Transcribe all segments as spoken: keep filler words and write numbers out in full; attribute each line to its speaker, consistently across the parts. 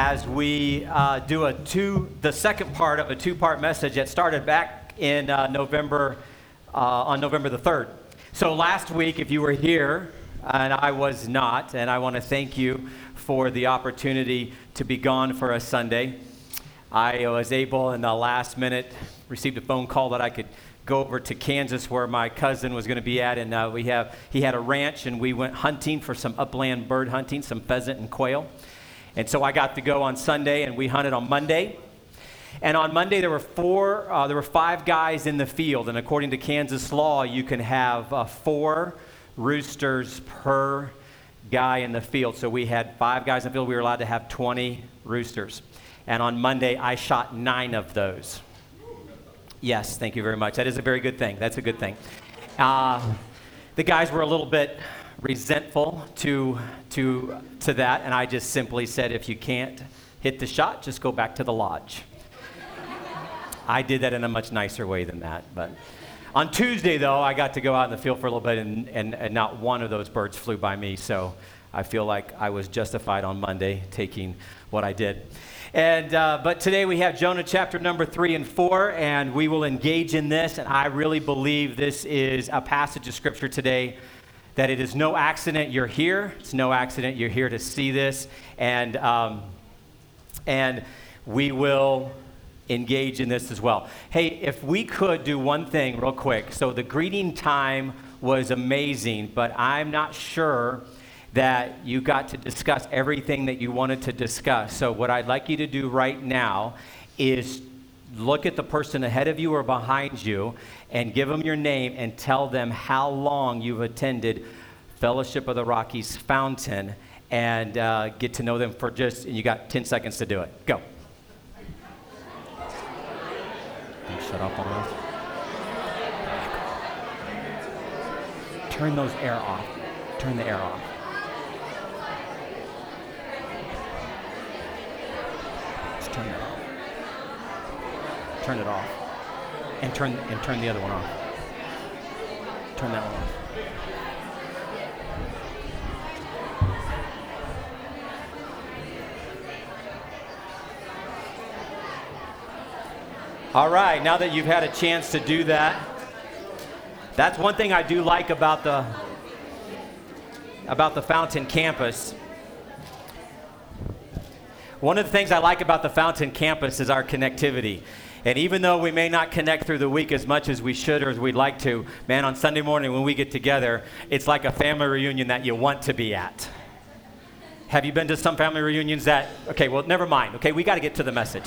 Speaker 1: as we uh, do a two, the second part of a two-part message that started back in uh, November, uh, on November the third. So last week, if you were here, and I was not, and I want to thank you for the opportunity to be gone for a Sunday. I was able in the last minute, received a phone call that I could go over to Kansas where my cousin was going to be at, and uh, we have he had a ranch, and we went hunting for some upland bird hunting, some pheasant and quail. And so I got to go on Sunday, and we hunted on Monday. And on Monday there were four, uh, there were five guys in the field, and according to Kansas law, you can have uh, four roosters per guy in the field. So we had five guys in the field. We were allowed to have twenty roosters. And on Monday, I shot nine of those. Yes, thank you very much. That is a very good thing. That's a good thing. Uh, the guys were a little bit resentful to, to, to that, and I just simply said, if you can't hit the shot, just go back to the lodge. I did that in a much nicer way than that. But on Tuesday, though, I got to go out in the field for a little bit, and, and, and not one of those birds flew by me, so I feel like I was justified on Monday taking what I did. And uh, but today we have Jonah chapter number three and four, and we will engage in this. And I really believe this is a passage of scripture today that it is no accident you're here. It's no accident you're here to see this, and um, and we will engage in this as well. Hey, if we could do one thing real quick. So the greeting time was amazing, but I'm not sure that you got to discuss everything that you wanted to discuss. So what I'd like you to do right now is look at the person ahead of you or behind you and give them your name and tell them how long you've attended Fellowship of the Rockies Fountain, and uh, get to know them for just, and you got ten seconds to do it. Go. Shut up on those. Turn those air off. Turn the air off. Turn it off. Turn it off. And turn and turn the other one off. Turn that one off. All right, now that you've had a chance to do that, that's one thing I do like about the about the Fountain campus. One of the things I like about the Fountain campus is our connectivity. And even though we may not connect through the week as much as we should or as we'd like to, man, on Sunday morning when we get together, it's like a family reunion that you want to be at. Have you been to some family reunions that, okay, well, never mind. Okay, we got to get to the message.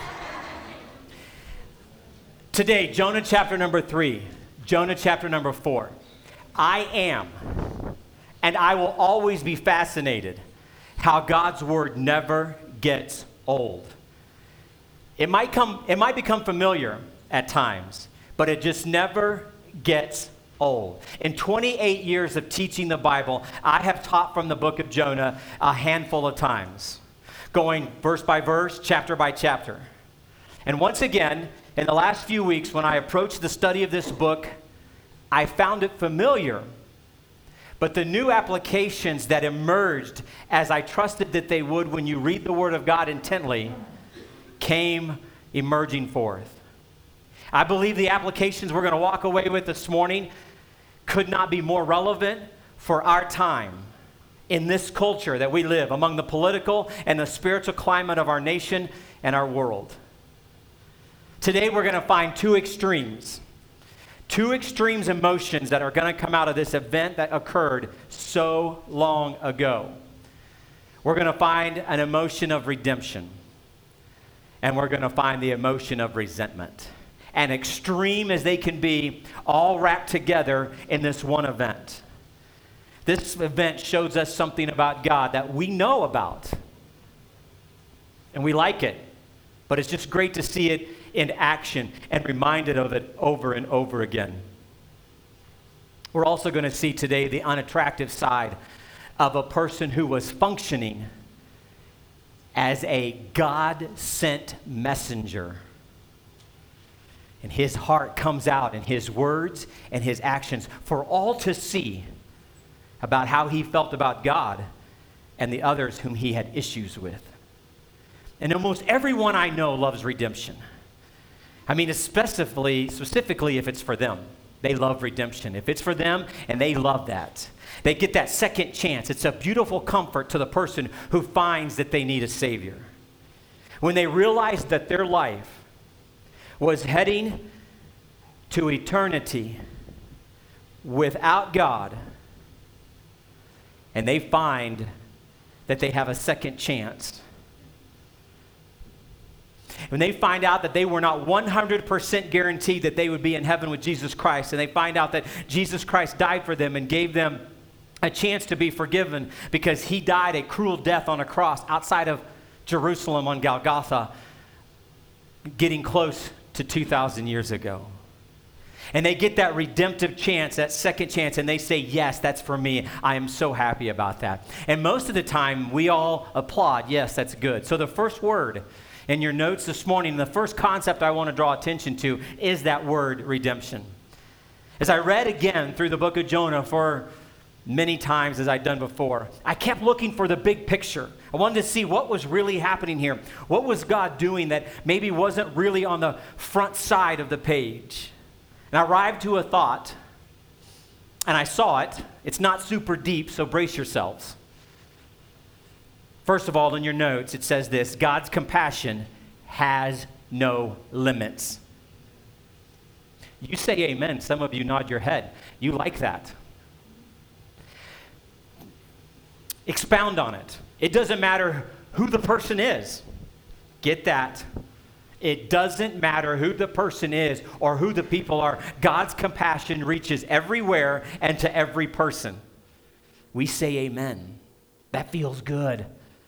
Speaker 1: Today, Jonah chapter number three, Jonah chapter number four. I am, and I will always be fascinated how God's word never gets old. It might come, it might become familiar at times, but it just never gets old. In twenty-eight years of teaching the Bible, I have taught from the book of Jonah a handful of times, going verse by verse, chapter by chapter. And once again, in the last few weeks, when I approached the study of this book, I found it familiar. But the new applications that emerged as I trusted that they would when you read the Word of God intently came emerging forth. I believe the applications we're going to walk away with this morning could not be more relevant for our time in this culture that we live, among the political and the spiritual climate of our nation and our world. Today we're going to find two extremes. Two extremes emotions that are going to come out of this event that occurred so long ago. We're going to find an emotion of redemption, and we're going to find the emotion of resentment. And extreme as they can be, all wrapped together in this one event. This event shows us something about God that we know about, and we like it, but it's just great to see it in action and reminded of it over and over again. We're also going to see today the unattractive side of a person who was functioning as a God-sent messenger. And his heart comes out in his words and his actions for all to see about how he felt about God and the others whom he had issues with. And almost everyone I know loves redemption. I mean, especially, specifically if it's for them. They love redemption. If it's for them, and they love that. They get that second chance. It's a beautiful comfort to the person who finds that they need a Savior. When they realize that their life was heading to eternity without God, and they find that they have a second chance. When they find out that they were not one hundred percent guaranteed that they would be in heaven with Jesus Christ, and they find out that Jesus Christ died for them and gave them a chance to be forgiven because he died a cruel death on a cross outside of Jerusalem on Golgotha, getting close to two thousand years ago. And they get that redemptive chance, that second chance, and they say, yes, that's for me. I am so happy about that. And most of the time, we all applaud, yes, that's good. So the first word in your notes this morning, the first concept I want to draw attention to is that word redemption. As I read again through the book of Jonah for many times as I'd done before, I kept looking for the big picture. I wanted to see what was really happening here. What was God doing that maybe wasn't really on the front side of the page? And I arrived to a thought, and I saw it. It's not super deep, so brace yourselves. First of all, in your notes, it says this: God's compassion has no limits. You say amen. Some of you nod your head. You like that. Expound on it. It doesn't matter who the person is. Get that. It doesn't matter who the person is or who the people are. God's compassion reaches everywhere and to every person. We say amen. That feels good.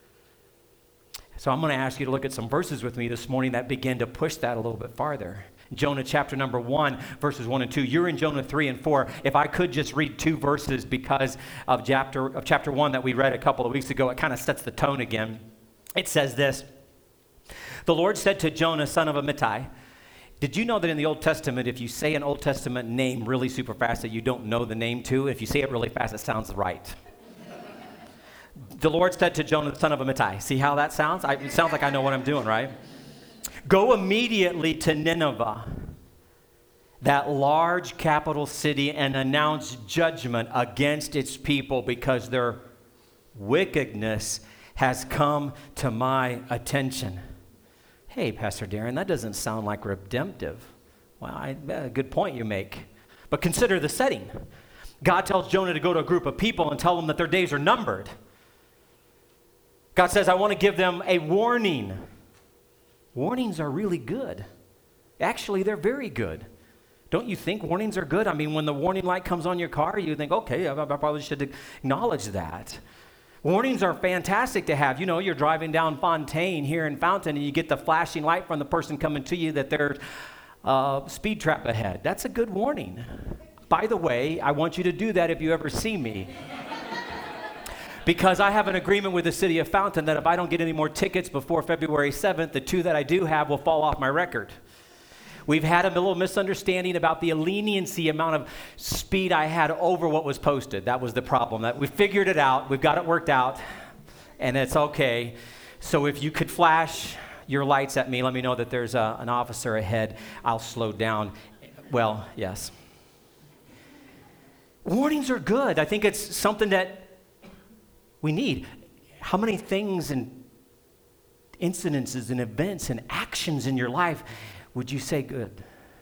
Speaker 1: So I'm going to ask you to look at some verses with me this morning that begin to push that a little bit farther. Jonah chapter number one, verses one and two. You're in Jonah three and four. If I could just read two verses because of chapter, of chapter one that we read a couple of weeks ago, it kind of sets the tone again. It says this: The Lord said to Jonah, son of Amittai, did you know that in the Old Testament, if you say an Old Testament name really super fast that you don't know the name to, if you say it really fast, it sounds right. The Lord said to Jonah, the son of Amittai. See how that sounds? I, it sounds like I know what I'm doing, right? Go immediately to Nineveh, that large capital city, and announce judgment against its people because their wickedness has come to my attention. Hey, Pastor Darren, that doesn't sound like redemptive. Well, I, uh, good point you make. But consider the setting. God tells Jonah to go to a group of people and tell them that their days are numbered. God says, I want to give them a warning. Warnings are really good. Actually, they're very good. Don't you think warnings are good? I mean, when the warning light comes on your car, you think, okay, I, I probably should acknowledge that. Warnings are fantastic to have. You know, you're driving down Fontaine here in Fountain, and you get the flashing light from the person coming to you that there's a speed trap ahead. That's a good warning. By the way, I want you to do that if you ever see me. Because I have an agreement with the city of Fountain that if I don't get any more tickets before February seventh, the two that I do have will fall off my record. We've had a little misunderstanding about the leniency amount of speed I had over what was posted. That was the problem. That we figured it out. We've got it worked out, and it's okay. So if you could flash your lights at me, let me know that there's a, an officer ahead. I'll slow down. Well, yes. Warnings are good. I think it's something that we need. How many things and incidences and events and actions in your life would you say, good?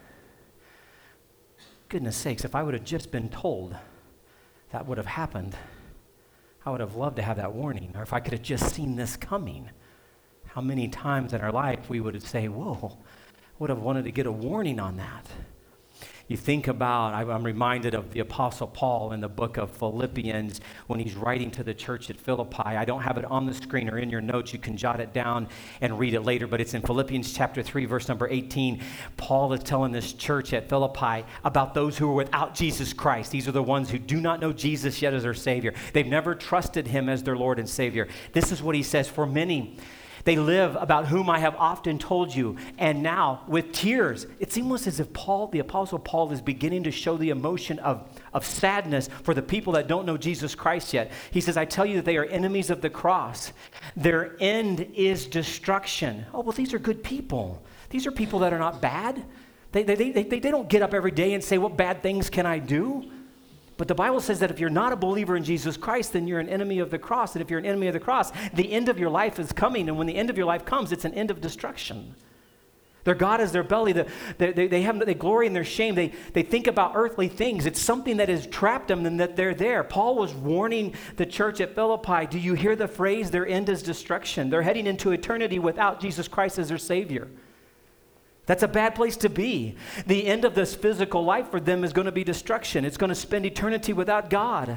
Speaker 1: Goodness sakes, if I would have just been told that would have happened, I would have loved to have that warning. Or if I could have just seen this coming, how many times in our life we would say, whoa, would have wanted to get a warning on that. You think about, I'm reminded of the Apostle Paul in the book of Philippians when he's writing to the church at Philippi. I don't have it on the screen or in your notes. You can jot it down and read it later, but it's in Philippians chapter three, verse number eighteen. Paul is telling this church at Philippi about those who are without Jesus Christ. These are the ones who do not know Jesus yet as their Savior. They've never trusted him as their Lord and Savior. This is what he says: for many, They live about whom I have often told you, and now with tears. It's almost as if Paul, the Apostle Paul, is beginning to show the emotion of, of sadness for the people that don't know Jesus Christ yet. He says, I tell you that they are enemies of the cross. Their end is destruction. Oh, well, these are good people. These are people that are not bad. They, they, they, they, they don't get up every day and say, what bad things can I do? But the Bible says that if you're not a believer in Jesus Christ, then you're an enemy of the cross. And if you're an enemy of the cross, the end of your life is coming. And when the end of your life comes, it's an end of destruction. Their God is their belly. The, they, they, they, have, they glory in their shame. They, they think about earthly things. It's something that has trapped them and that they're there. Paul was warning the church at Philippi. Do you hear the phrase, their end is destruction? They're heading into eternity without Jesus Christ as their Savior. That's a bad place to be. The end of this physical life for them is going to be destruction. It's going to spend eternity without God.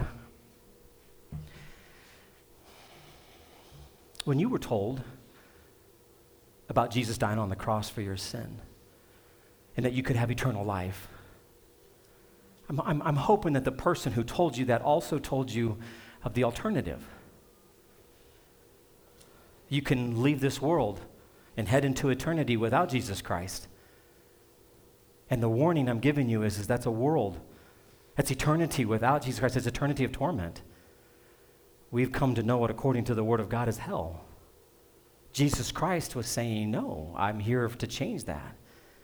Speaker 1: When you were told about Jesus dying on the cross for your sin and that you could have eternal life, I'm, I'm, I'm hoping that the person who told you that also told you of the alternative. You can leave this world and head into eternity without Jesus Christ. And the warning I'm giving you is, is that's a world. That's eternity without Jesus Christ. It's eternity of torment. We've come to know what, according to the Word of God, is hell. Jesus Christ was saying, no, I'm here to change that.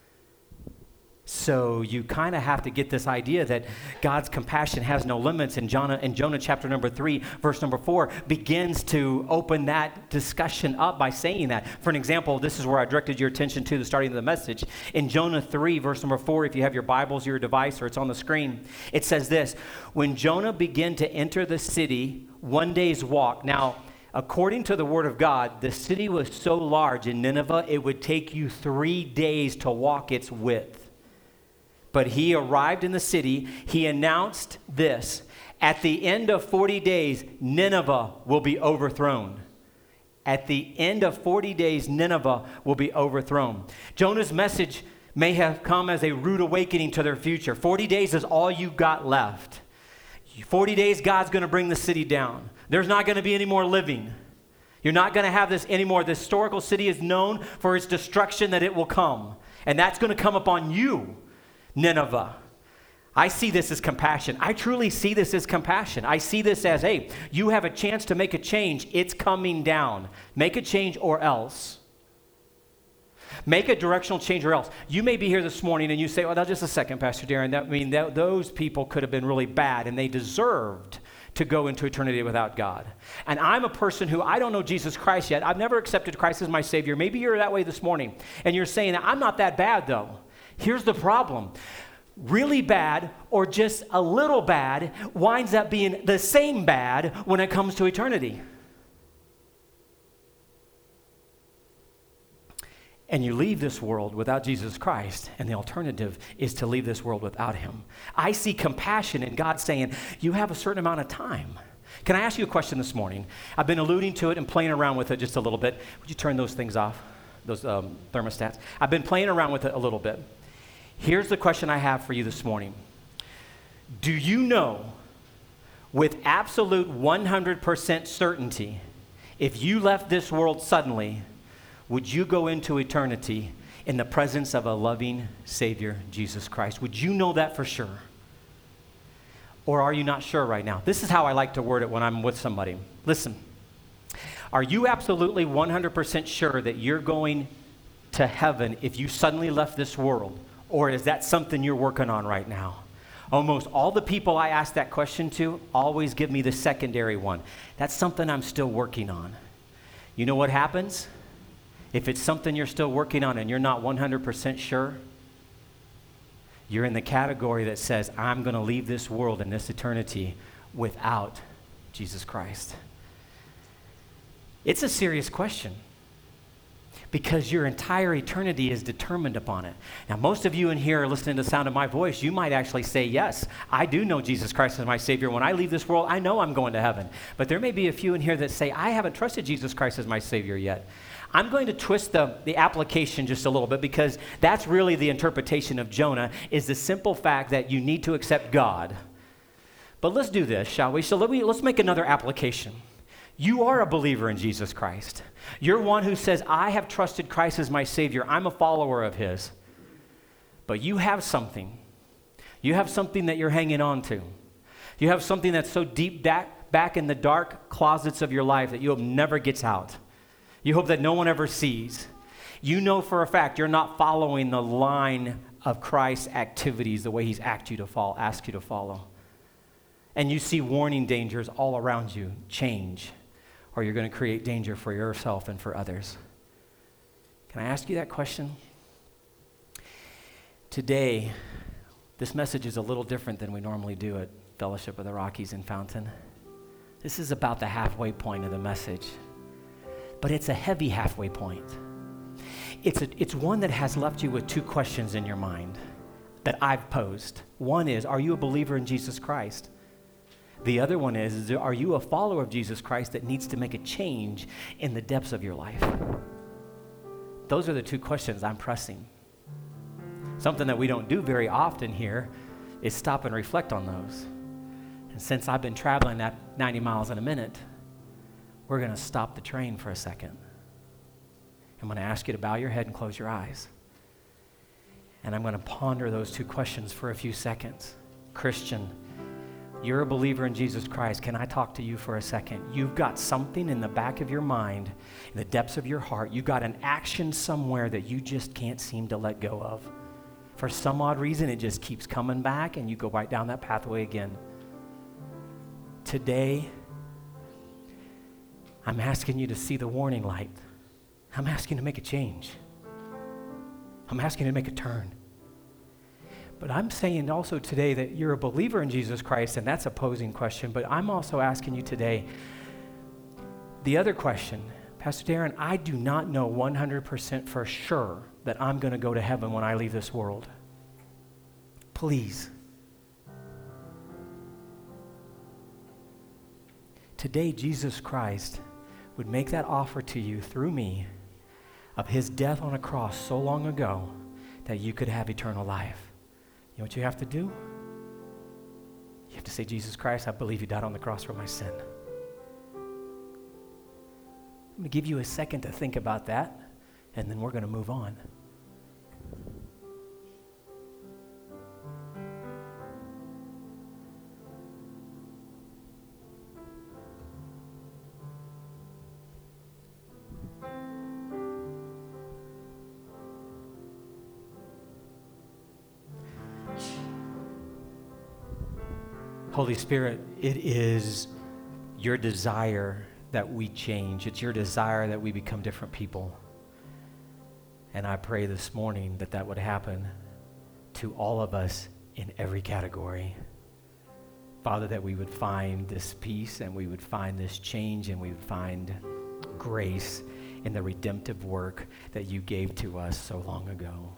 Speaker 1: So you kind of have to get this idea that God's compassion has no limits. And Jonah, in Jonah chapter number three, verse number four, begins to open that discussion up by saying that. For an example, this is where I directed your attention to the starting of the message. In Jonah three, verse number four, if you have your Bibles, your device, or it's on the screen, it says this: when Jonah began to enter the city, one day's walk. Now, according to the Word of God, the city was so large in Nineveh, it would take you three days to walk its width. But he arrived in the city. He announced this: at the end of forty days, Nineveh will be overthrown. At the end of forty days, Nineveh will be overthrown. Jonah's message may have come as a rude awakening to their future. forty days is all you got left. forty days, God's going to bring the city down. There's not going to be any more living. You're not going to have this anymore. The historical city is known for its destruction, that it will come. And that's going to come upon you, Nineveh. I see this as compassion. I truly see this as compassion. I see this as, hey, you have a chance to make a change. It's coming down. Make a change or else. Make a directional change or else. You may be here this morning and you say, well, now just a second, Pastor Darren. That, I mean, that, those people could have been really bad and they deserved to go into eternity without God. And I'm a person who, I don't know Jesus Christ yet. I've never accepted Christ as my Savior. Maybe you're that way this morning and you're saying, I'm not that bad though. Here's the problem. Really bad or just a little bad winds up being the same bad when it comes to eternity. And you leave this world without Jesus Christ, and the alternative is to leave this world without him. I see compassion in God saying, you have a certain amount of time. Can I ask you a question this morning? I've been alluding to it and playing around with it just a little bit. Would you turn those things off, those um, thermostats? I've been playing around with it a little bit. Here's the question I have for you this morning. Do you know with absolute one hundred percent certainty, if you left this world suddenly, would you go into eternity in the presence of a loving Savior, Jesus Christ? Would you know that for sure? Or are you not sure right now? This is how I like to word it when I'm with somebody. Listen, are you absolutely one hundred percent sure that you're going to heaven if you suddenly left this world? Or is that something you're working on right now? Almost all the people I ask that question to always give me the secondary one. That's something I'm still working on. You know what happens? If it's something you're still working on and you're not one hundred percent sure, you're in the category that says, I'm going to leave this world and this eternity without Jesus Christ. It's a serious question, because your entire eternity is determined upon it. Now, most of you in here are listening to the sound of my voice. You might actually say, yes, I do know Jesus Christ as my Savior. When I leave this world, I know I'm going to heaven. But there may be a few in here that say, I haven't trusted Jesus Christ as my Savior yet. I'm going to twist the, the application just a little bit, because that's really the interpretation of Jonah, is the simple fact that you need to accept God. But let's do this, shall we? So let me, let's make another application. You are a believer in Jesus Christ. You're one who says, I have trusted Christ as my Savior. I'm a follower of His. But you have something. You have something that you're hanging on to. You have something that's so deep back, back in the dark closets of your life that you hope never gets out. You hope that no one ever sees. You know for a fact you're not following the line of Christ's activities the way He's asked you to follow, asked you to follow. And you see warning dangers all around you. Change, or you're going to create danger for yourself and for others. Can I ask you that question? Today, this message is a little different than we normally do at Fellowship of the Rockies in Fountain. This is about the halfway point of the message, but it's a heavy halfway point. It's, a, it's one that has left you with two questions in your mind that I've posed. One is, are you a believer in Jesus Christ? The other one is, is, are you a follower of Jesus Christ that needs to make a change in the depths of your life? Those are the two questions I'm pressing. Something that we don't do very often here is stop and reflect on those. And since I've been traveling at ninety miles in a minute, we're going to stop the train for a second. I'm going to ask you to bow your head and close your eyes. And I'm going to ponder those two questions for a few seconds. Christian, you're a believer in Jesus Christ. Can I talk to you for a second? You've got something in the back of your mind, in the depths of your heart. You've got an action somewhere that you just can't seem to let go of. For some odd reason, it just keeps coming back and you go right down that pathway again. Today, I'm asking you to see the warning light. I'm asking you to make a change. I'm asking you to make a turn. But I'm saying also today that you're a believer in Jesus Christ, and that's a posing question, but I'm also asking you today the other question. Pastor Darren, I do not know one hundred percent for sure that I'm going to go to heaven when I leave this world. Please. Today, Jesus Christ would make that offer to you through me of His death on a cross so long ago that you could have eternal life. You know what you have to do? You have to say, Jesus Christ, I believe You died on the cross for my sin. I'm going to give you a second to think about that, and then we're going to move on. Holy Spirit, it is Your desire that we change. It's Your desire that we become different people. And I pray this morning that that would happen to all of us in every category. Father, that we would find this peace and we would find this change and we would find grace in the redemptive work that You gave to us so long ago.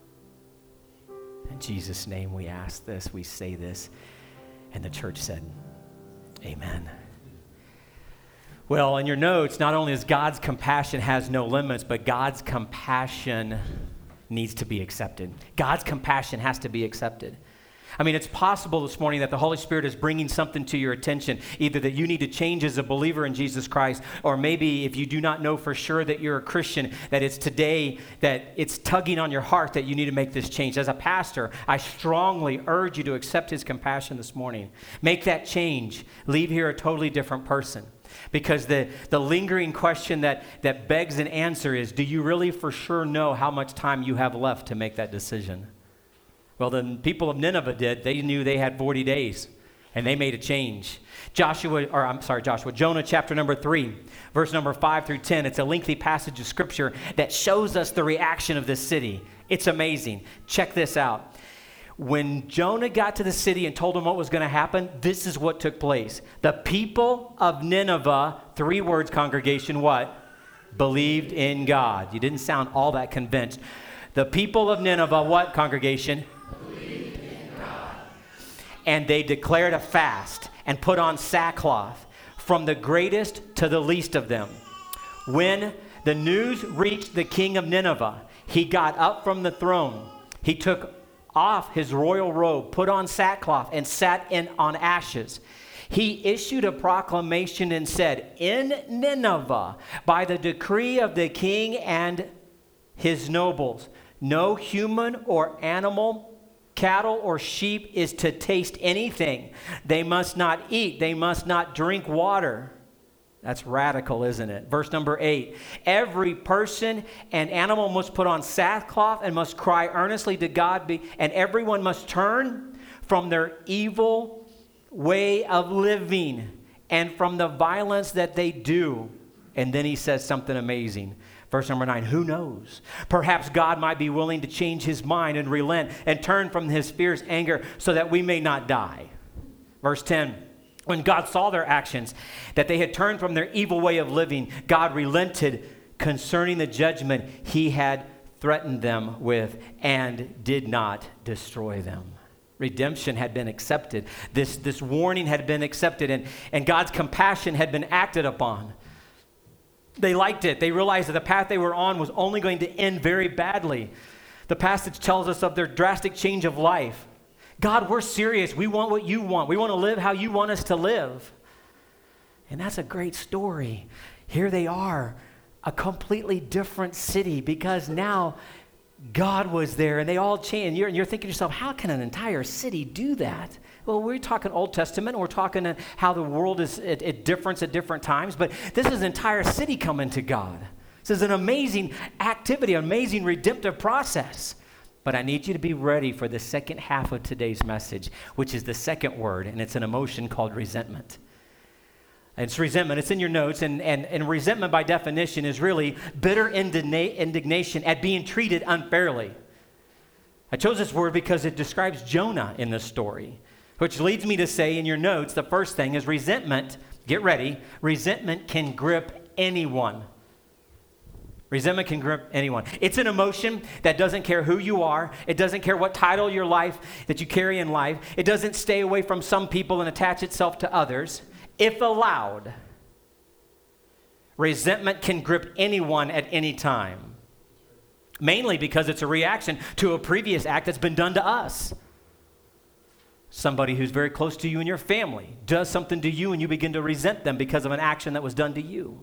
Speaker 1: In Jesus' name we ask this, we say this. And the church said, amen. Well, in your notes, not only is God's compassion has no limits, but God's compassion needs to be accepted. God's compassion has to be accepted. I mean, it's possible this morning that the Holy Spirit is bringing something to your attention, either that you need to change as a believer in Jesus Christ, or maybe if you do not know for sure that you're a Christian, that it's today that it's tugging on your heart that you need to make this change. As a pastor, I strongly urge you to accept His compassion this morning. Make that change. Leave here a totally different person. Because the, the lingering question that, that begs an answer is, do you really for sure know how much time you have left to make that decision? Well, the people of Nineveh did. They knew they had forty days, and they made a change. Joshua, or I'm sorry, Joshua, Jonah chapter number three, verse number five through ten. It's a lengthy passage of scripture that shows us the reaction of this city. It's amazing. Check this out. When Jonah got to the city and told them what was going to happen, this is what took place. The people of Nineveh, three words, congregation, what? Believed in God. You didn't sound all that convinced. The people of Nineveh, what, congregation? Believed in God. And they declared a fast and put on sackcloth, from the greatest to the least of them. When the news reached the king of Nineveh, he got up from the throne. He took off his royal robe, put on sackcloth, and sat in on ashes. He issued a proclamation and said, in Nineveh, by the decree of the king and his nobles, no human or animal, cattle or sheep is to taste anything. They must not eat. They must not drink water. That's radical, isn't it? Verse number eight. Every person and animal must put on sackcloth and must cry earnestly to God, be, and everyone must turn from their evil way of living and from the violence that they do. And then he says something amazing. Verse number nine, who knows? Perhaps God might be willing to change his mind and relent and turn from his fierce anger so that we may not die. Verse ten, when God saw their actions, that they had turned from their evil way of living, God relented concerning the judgment he had threatened them with and did not destroy them. Redemption had been accepted. This, this warning had been accepted, and, and God's compassion had been acted upon. They liked it. They realized that the path they were on was only going to end very badly. The passage tells us of their drastic change of life. God, we're serious. We want what you want. We want to live how you want us to live. And that's a great story. Here they are, a completely different city, because now God was there and they all changed. And you're, and you're thinking to yourself, how can an entire city do that? Well, we're talking Old Testament, and we're talking how the world is at, at difference at different times, but this is an entire city coming to God. This is an amazing activity, an amazing redemptive process. But I need you to be ready for the second half of today's message, which is the second word, and it's an emotion called resentment. It's resentment. It's in your notes, and, and, and resentment by definition is really bitter indigna- indignation at being treated unfairly. I chose this word because it describes Jonah in this story, which leads me to say in your notes, the first thing is resentment. Get ready. Resentment can grip anyone. Resentment can grip anyone. It's an emotion that doesn't care who you are. It doesn't care what title your life that you carry in life. It doesn't stay away from some people and attach itself to others. If allowed, resentment can grip anyone at any time, mainly because it's a reaction to a previous act that's been done to us. Somebody who's very close to you in your family does something to you and you begin to resent them because of an action that was done to you.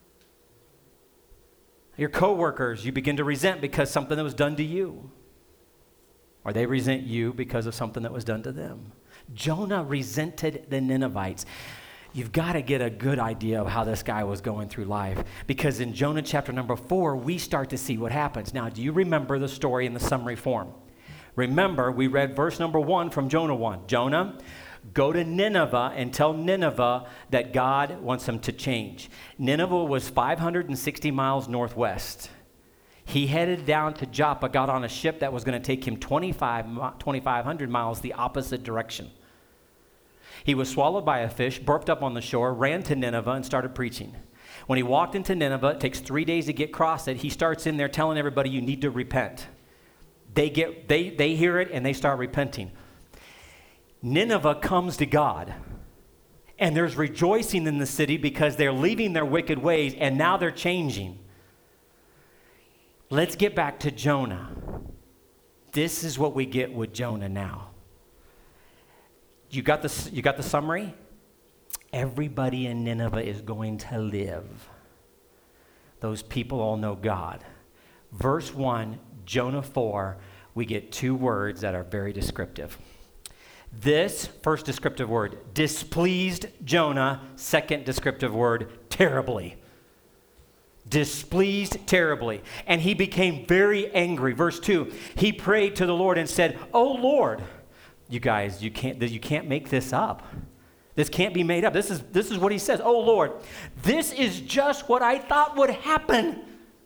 Speaker 1: Your coworkers, you begin to resent because something that was done to you. Or they resent you because of something that was done to them. Jonah resented the Ninevites. You've got to get a good idea of how this guy was going through life, because in Jonah chapter number four, we start to see what happens. Now, do you remember the story in the summary form? Remember, we read verse number one from Jonah one. Jonah, go to Nineveh and tell Nineveh that God wants them to change. Nineveh was five hundred sixty miles northwest. He headed down to Joppa, got on a ship that was going to take him twenty-five, twenty-five hundred miles the opposite direction. He was swallowed by a fish, burped up on the shore, ran to Nineveh, and started preaching. When he walked into Nineveh, it takes three days to get across it. He starts in there telling everybody, you need to repent. They get, they, they hear it, and they start repenting. Nineveh comes to God, and there's rejoicing in the city because they're leaving their wicked ways, and now they're changing. Let's get back to Jonah. This is what we get with Jonah now. You got the, you got the summary? Everybody in Nineveh is going to live. Those people all know God. Verse one, Jonah four, we get two words that are very descriptive. This first descriptive word, displeased Jonah. Second descriptive word, terribly. Displeased terribly. And he became very angry. Verse two, he prayed to the Lord and said, "Oh Lord," you guys, you can't, you can't make this up. This can't be made up. This is, this is what he says. "Oh Lord, this is just what I thought would happen."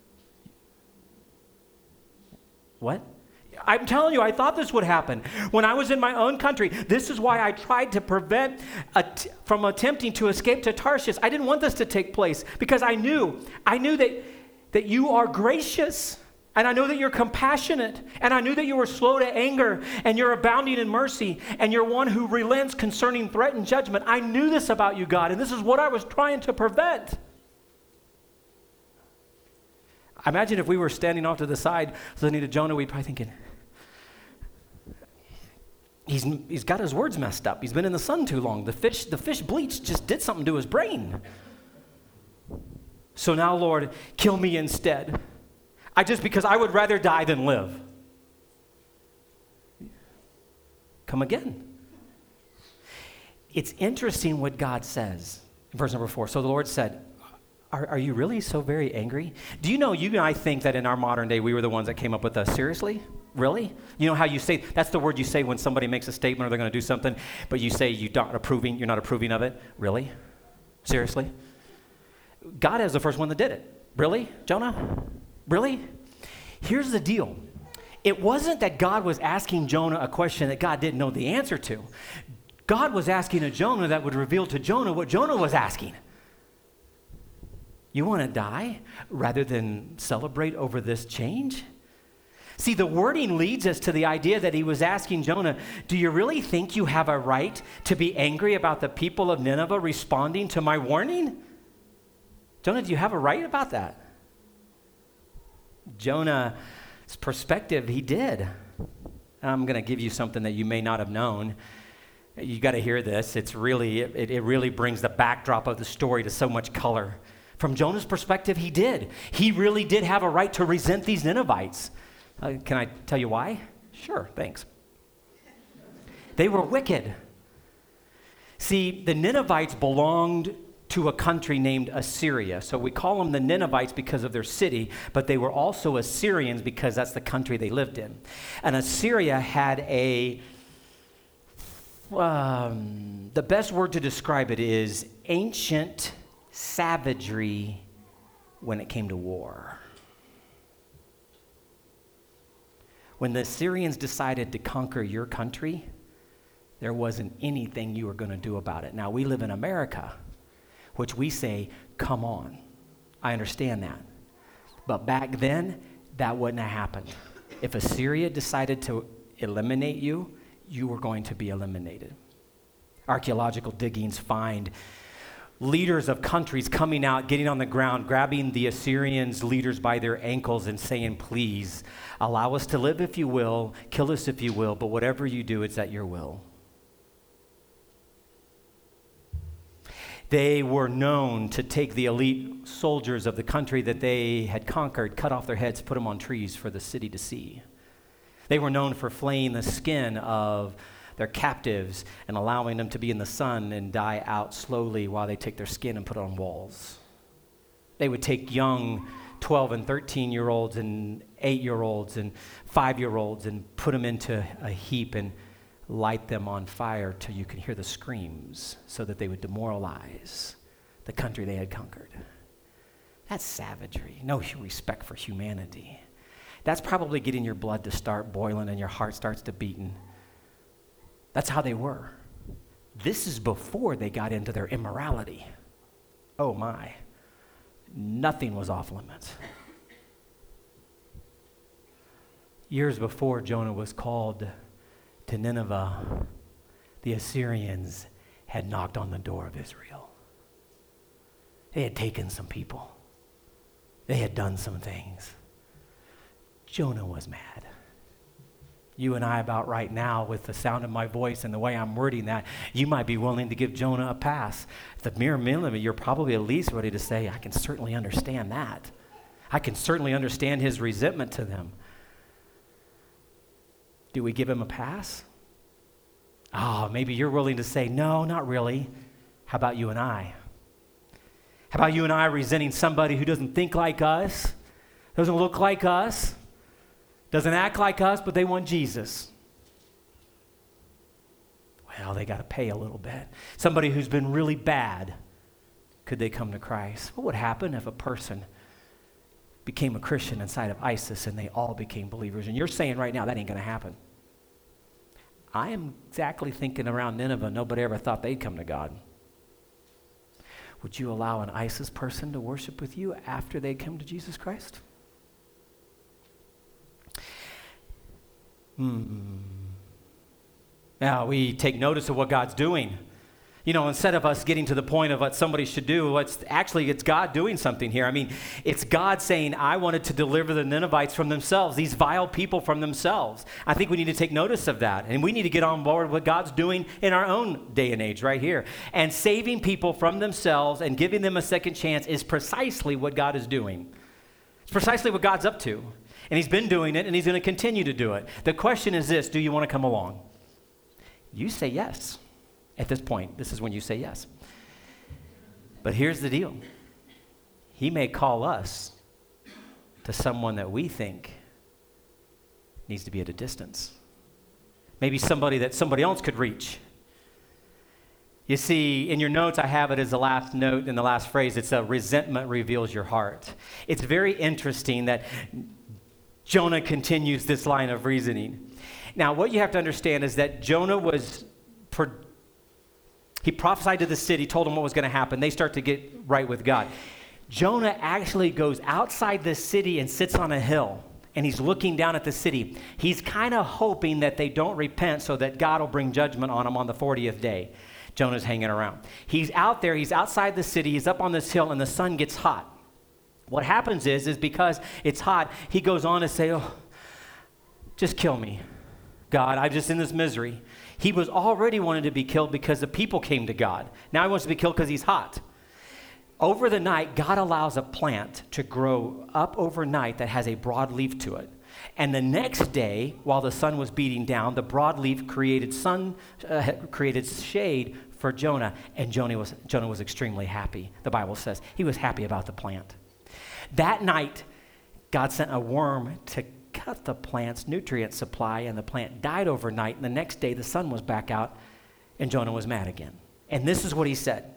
Speaker 1: What? I'm telling you, I thought this would happen. When I was in my own country, this is why I tried to prevent att- from attempting to escape to Tarshish. I didn't want this to take place because I knew, I knew that, that you are gracious, and I know that you're compassionate, and I knew that you were slow to anger, and you're abounding in mercy, and you're one who relents concerning threat and judgment. I knew this about you, God, and this is what I was trying to prevent. I imagine if we were standing off to the side listening to Jonah, we'd probably thinking, he's, he's got his words messed up. He's been in the sun too long. The fish, the fish bleach just did something to his brain. So now, Lord, kill me instead. I just, because I would rather die than live. Come again. It's interesting what God says in verse number four. So the Lord said, are, are you really so very angry? Do you know, you and I think that in our modern day, we were the ones that came up with the, seriously? Really? You know how you say, that's the word you say when somebody makes a statement or they're going to do something, but you say you're not approving, you're not approving of it? Really? Seriously? God is the first one that did it. Really, Jonah? Really? Here's the deal. It wasn't that God was asking Jonah a question that God didn't know the answer to. God was asking a Jonah that would reveal to Jonah what Jonah was asking. You want to die rather than celebrate over this change? See, the wording leads us to the idea that he was asking Jonah, do you really think you have a right to be angry about the people of Nineveh responding to my warning? Jonah, do you have a right about that? Jonah's perspective, he did. I'm going to give you something that you may not have known. You got to hear this. It's really, it, it really brings the backdrop of the story to so much color. From Jonah's perspective, he did. He really did have a right to resent these Ninevites. Uh, can I tell you why? Sure, thanks. They were wicked. See, the Ninevites belonged to a country named Assyria. So we call them the Ninevites because of their city, but they were also Assyrians because that's the country they lived in. And Assyria had a, um, the best word to describe it is ancient savagery when it came to war. When the Assyrians decided to conquer your country, there wasn't anything you were going to do about it. Now, we live in America, which we say, come on. I understand that. But back then, that wouldn't have happened. If Assyria decided to eliminate you, you were going to be eliminated. Archaeological diggings find leaders of countries coming out, getting on the ground, grabbing the Assyrians' leaders by their ankles and saying, please, allow us to live if you will, kill us if you will, but whatever you do, it's at your will. They were known to take the elite soldiers of the country that they had conquered, cut off their heads, put them on trees for the city to see. They were known for flaying the skin of their captives and allowing them to be in the sun and die out slowly while they take their skin and put it on walls. They would take young twelve and thirteen-year-olds and eight-year-olds and five-year-olds and put them into a heap and light them on fire till you could hear the screams so that they would demoralize the country they had conquered. That's savagery. No respect for humanity. That's probably getting your blood to start boiling and your heart starts to beating. That's how they were. This is before they got into their immorality. Oh my. Nothing was off limits. Years before Jonah was called to Nineveh, the Assyrians had knocked on the door of Israel. They had taken some people. They had done some things. Jonah was mad. You and I about right now, with the sound of my voice and the way I'm wording that, you might be willing to give Jonah a pass. At the mere minimum, you're probably at least ready to say, I can certainly understand that. I can certainly understand his resentment to them. Do we give him a pass? Oh, maybe you're willing to say, no, not really. How about you and I? How about you and I resenting somebody who doesn't think like us, doesn't look like us, doesn't act like us, but they want Jesus? Well, they got to pay a little bit. Somebody who's been really bad, could they come to Christ? What would happen if a person became a Christian inside of ISIS and they all became believers? And you're saying right now that ain't going to happen. I am exactly thinking around Nineveh, nobody ever thought they'd come to God. Would you allow an ISIS person to worship with you after they come to Jesus Christ? Hmm. Now, we take notice of what God's doing. You know, instead of us getting to the point of what somebody should do, it's actually, it's God doing something here. I mean, it's God saying, I wanted to deliver the Ninevites from themselves, these vile people from themselves. I think we need to take notice of that. And we need to get on board with what God's doing in our own day and age right here. And saving people from themselves and giving them a second chance is precisely what God is doing. It's precisely what God's up to. And he's been doing it, and he's going to continue to do it. The question is this: do you want to come along? You say yes. At this point, this is when you say yes. But here's the deal. He may call us to someone that we think needs to be at a distance. Maybe somebody that somebody else could reach. You see, in your notes, I have it as the last note in the last phrase. It's a resentment reveals your heart. It's very interesting that Jonah continues this line of reasoning. Now, what you have to understand is that Jonah was... Pro- He prophesied to the city, told them what was going to happen. They start to get right with God. Jonah actually goes outside the city and sits on a hill, and he's looking down at the city. He's kind of hoping that they don't repent so that God will bring judgment on them on the fortieth day. Jonah's hanging around. He's out there. He's outside the city. He's up on this hill, and the sun gets hot. What happens is, is because it's hot, he goes on to say, oh, just kill me, God. I'm just in this misery. He was already wanted to be killed because the people came to God. Now he wants to be killed because he's hot. Over the night, God allows a plant to grow up overnight that has a broad leaf to it. And the next day, while the sun was beating down, the broad leaf created sun, uh, created shade for Jonah, and Jonah was, Jonah was extremely happy. The Bible says he was happy about the plant. That night, God sent a worm to cut the plant's nutrient supply, and the plant died overnight, and the next day the sun was back out, and Jonah was mad again. And this is what he said: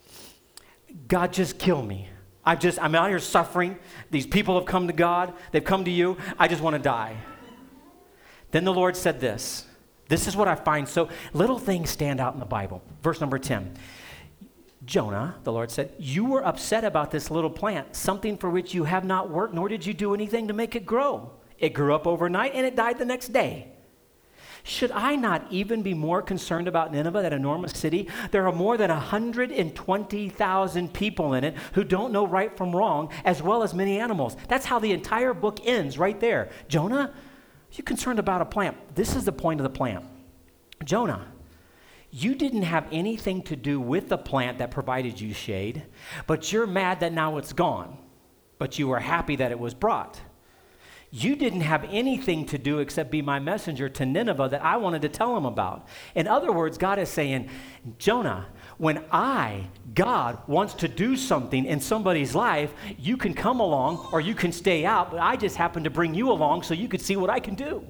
Speaker 1: God, just kill me. I just, I'm out here suffering. These people have come to God. They've come to you. I just want to die. Then the Lord said this. This is what I find. So little things stand out in the Bible. Verse number ten. Jonah, the Lord said, you were upset about this little plant, something for which you have not worked, nor did you do anything to make it grow. It grew up overnight, and it died the next day. Should I not even be more concerned about Nineveh, that enormous city? There are more than one hundred twenty thousand people in it who don't know right from wrong, as well as many animals. That's how the entire book ends right there. Jonah, you're concerned about a plant. This is the point of the plant. Jonah, you didn't have anything to do with the plant that provided you shade, but you're mad that now it's gone, but you were happy that it was brought. You didn't have anything to do except be my messenger to Nineveh that I wanted to tell them about. In other words, God is saying, Jonah, when I, God, wants to do something in somebody's life, you can come along or you can stay out, but I just happen to bring you along so you could see what I can do.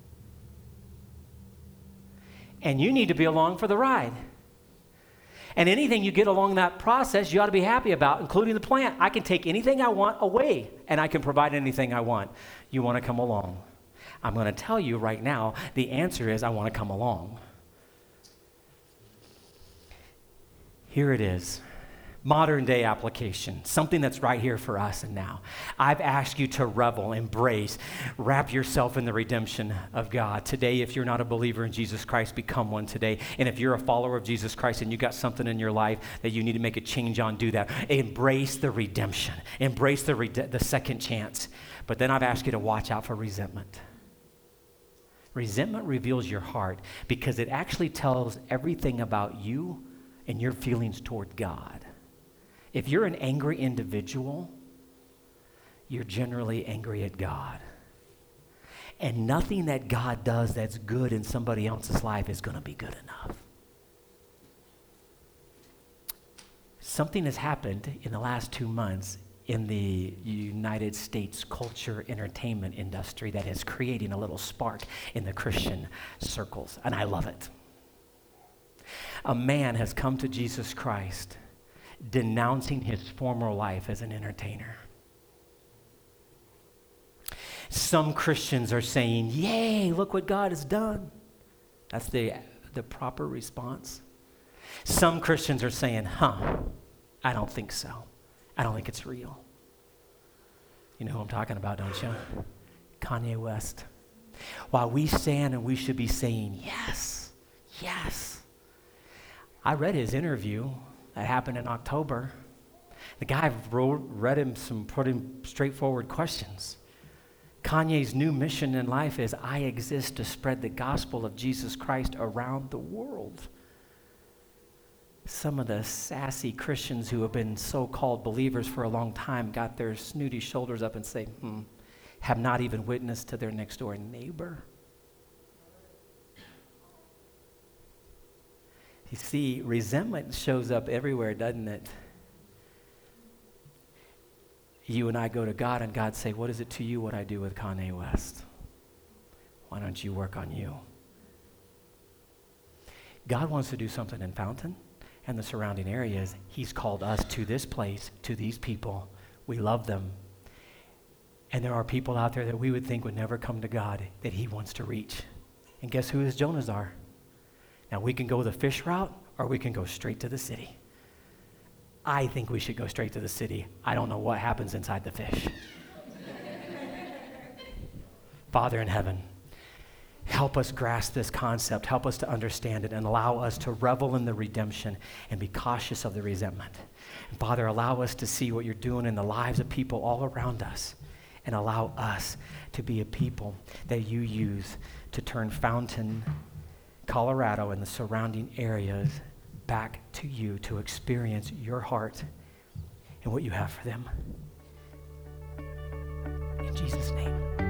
Speaker 1: And you need to be along for the ride. And anything you get along that process, you ought to be happy about, including the plant. I can take anything I want away, and I can provide anything I want. You want to come along? I'm going to tell you right now, the answer is I want to come along. Here it is. Modern day application, something that's right here for us and now. I've asked you to revel, embrace, wrap yourself in the redemption of God. Today, if you're not a believer in Jesus Christ, become one today. And if you're a follower of Jesus Christ and you got something in your life that you need to make a change on, do that. Embrace the redemption. Embrace the, rede- the second chance. But then I've asked you to watch out for resentment. Resentment reveals your heart because it actually tells everything about you and your feelings toward God. If you're an angry individual, you're generally angry at God. And nothing that God does that's good in somebody else's life is going to be good enough. Something has happened in the last two months in the United States culture entertainment industry that is creating a little spark in the Christian circles, and I love it. A man has come to Jesus Christ denouncing his former life as an entertainer. Some Christians are saying, yay, look what God has done. That's the, the proper response. Some Christians are saying, huh, I don't think so. I don't think it's real. You know who I'm talking about, don't you? Kanye West. While we stand and we should be saying, yes, yes. I read his interview that happened in October. The guy wrote, read him some pretty straightforward questions. Kanye's new mission in life is, I exist to spread the gospel of Jesus Christ around the world. Some of the sassy Christians who have been so-called believers for a long time got their snooty shoulders up and say, hmm, have not even witnessed to their next door neighbor. You see, resentment shows up everywhere, doesn't it? You and I go to God and God say, what is it to you what I do with Kanye West? Why don't you work on you? God wants to do something in Fountain and the surrounding areas. He's called us to this place, to these people. We love them. And there are people out there that we would think would never come to God that he wants to reach. And guess who his Jonahs are? Now, we can go the fish route or we can go straight to the city. I think we should go straight to the city. I don't know what happens inside the fish. Father in heaven, help us grasp this concept. Help us to understand it and allow us to revel in the redemption and be cautious of the resentment. And Father, allow us to see what you're doing in the lives of people all around us and allow us to be a people that you use to turn Fountain, Colorado, and the surrounding areas back to you to experience your heart and what you have for them. In Jesus' name.